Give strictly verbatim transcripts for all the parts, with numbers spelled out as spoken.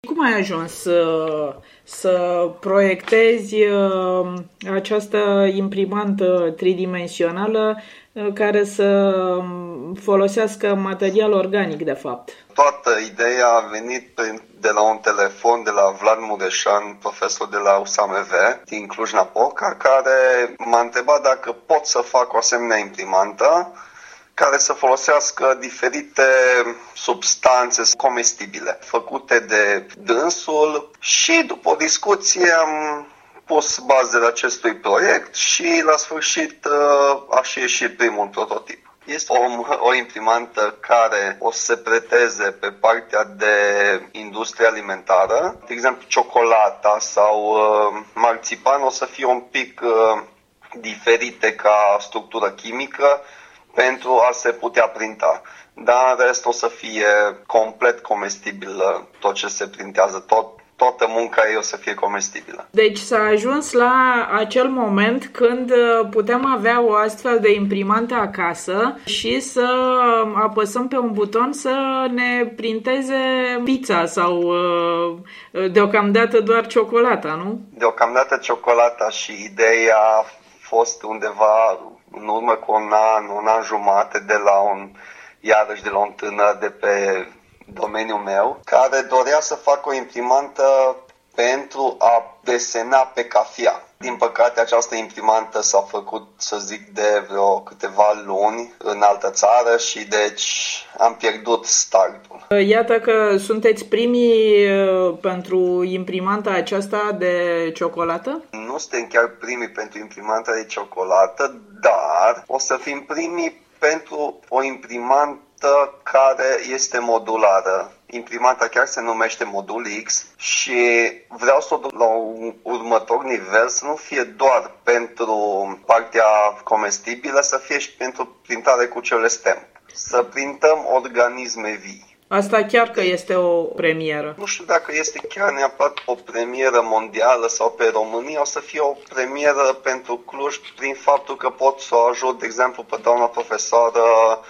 Cum ai ajuns să, să proiectezi această imprimantă tridimensională care să folosească material organic, de fapt? Toată ideea a venit de la un telefon de la Vlad Mureșan, profesor de la U S A M V din Cluj-Napoca, care m-a întrebat dacă pot să fac o asemenea imprimantă care să folosească diferite substanțe comestibile făcute de dânsul și după o discuție am pus bazele acestui proiect și la sfârșit a și ieșit primul prototip. Este o, o imprimantă care o să se preteze pe partea de industrie alimentară. De exemplu, ciocolata sau uh, marțipan o să fie un pic uh, diferite ca structură chimică pentru a se putea printa. Dar în rest o să fie complet comestibil tot ce se printează, tot, toată munca ei o să fie comestibilă. Deci s-a ajuns la acel moment când putem avea o astfel de imprimantă acasă și să apăsăm pe un buton să ne printeze pizza sau deocamdată doar ciocolata, nu? Deocamdată ciocolata și ideea a fost undeva în urmă cu un an, un an jumate de la un, iarăși de la un tânăr de pe domeniul meu, care dorea să facă o imprimantă pentru a desena pe cafea. Din păcate, această imprimantă s-a făcut, să zic, de vreo câteva luni în altă țară și deci am pierdut startul. Iată că sunteți primii pentru imprimanta aceasta de ciocolată? Nu suntem chiar primii pentru imprimanta de ciocolată, dar o să fim primii pentru o imprimantă care este modulară. Imprimanta chiar se numește Modul X și vreau să o duc la un următor nivel, să nu fie doar pentru partea comestibilă, să fie și pentru printare cu cele stemp. Să printăm organisme vii. Asta chiar că este o premieră. Nu știu dacă este chiar neapărat o premieră mondială sau pe România, o să fie o premieră pentru Cluj prin faptul că pot să o ajut, de exemplu, pe doamna profesoară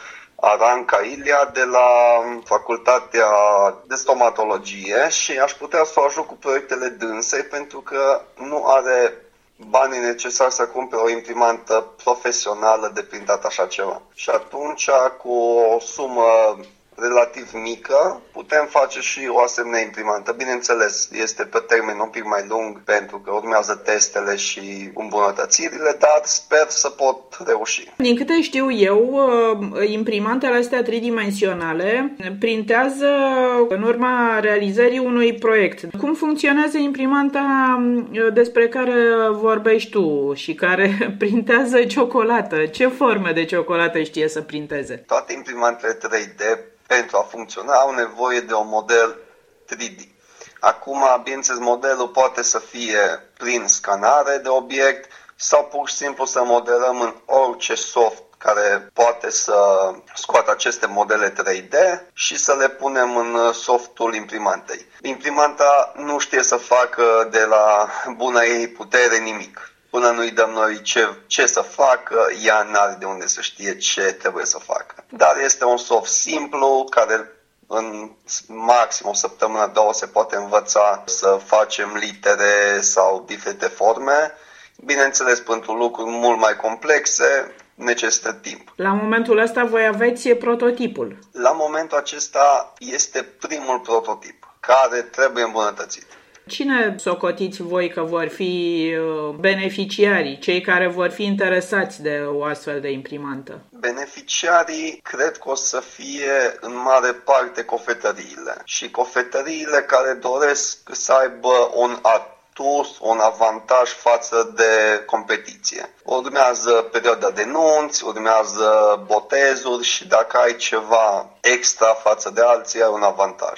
Aranca Ilia de la Facultatea de Stomatologie și aș putea să o ajut cu proiectele dânsei pentru că nu are banii necesari să cumpere o imprimantă profesională de printat așa ceva. Și atunci, cu o sumă relativ mică, putem face și o asemenea imprimantă. Bineînțeles, este pe termen un pic mai lung pentru că urmează testele și îmbunătățirile, dar sper să pot reuși. Din câte știu eu, imprimantele astea tridimensionale printează în urma realizării unui proiect. Cum funcționează imprimanta despre care vorbești tu și care printează ciocolată? Ce forme de ciocolată știe să printeze? Toate imprimantele trei D pentru a funcționa au nevoie de un model trei D. Acum, bineînțeles, modelul poate să fie prin scanare de obiect sau pur și simplu să modelăm în orice soft care poate să scoată aceste modele trei D și să le punem în softul imprimantei. Imprimanta nu știe să facă de la buna ei putere nimic. Până nu-i dăm noi ce, ce să facă, ea n-are de unde să știe ce trebuie să facă. Dar este un soft simplu care în maxim o săptămână, două se poate învăța să facem litere sau diferite forme. Bineînțeles, pentru lucruri mult mai complexe necesită timp. La momentul ăsta voi aveți prototipul. La momentul acesta este primul prototip care trebuie îmbunătățit. Cine socotiți voi că vor fi beneficiarii, cei care vor fi interesați de o astfel de imprimantă? Beneficiarii cred că o să fie în mare parte cofetăriile și cofetăriile care doresc să aibă un atu, un avantaj față de competiție. Urmează perioada de nunți, urmează botezuri și dacă ai ceva extra față de alții, ai un avantaj.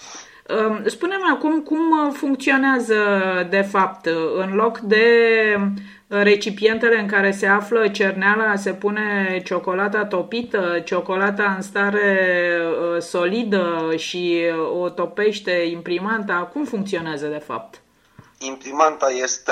Spune-mi acum cum funcționează de fapt. În loc de recipientele în care se află cerneala, se pune ciocolata topită, ciocolata în stare solidă și o topește imprimanta. Cum funcționează de fapt? Imprimanta este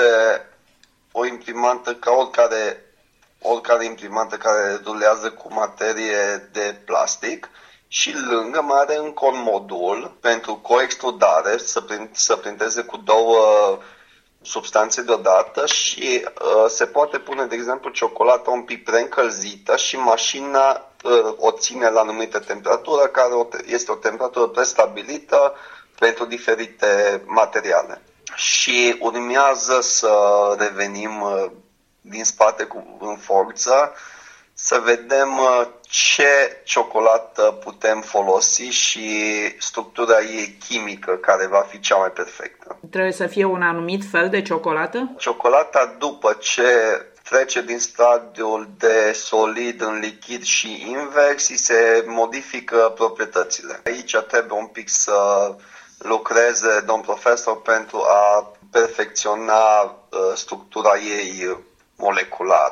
o imprimantă ca oricare, oricare imprimantă care rulează cu materie de plastic. și lângă mai are încă un modul pentru coextrudare, să, prin, să printeze cu două substanțe deodată și uh, se poate pune, de exemplu, ciocolata un pic preîncălzită și mașina uh, o ține la anumită temperatură, care este o temperatură prestabilită pentru diferite materiale. Și urmează să revenim uh, din spate cu, în forță, să vedem uh, ce ciocolată putem folosi și structura ei chimică, care va fi cea mai perfectă. Trebuie să fie un anumit fel de ciocolată? Ciocolata, după ce trece din stadiul de solid în lichid și invers, se modifică proprietățile. Aici trebuie un pic să lucreze domn profesor pentru a perfecționa uh, structura ei moleculară.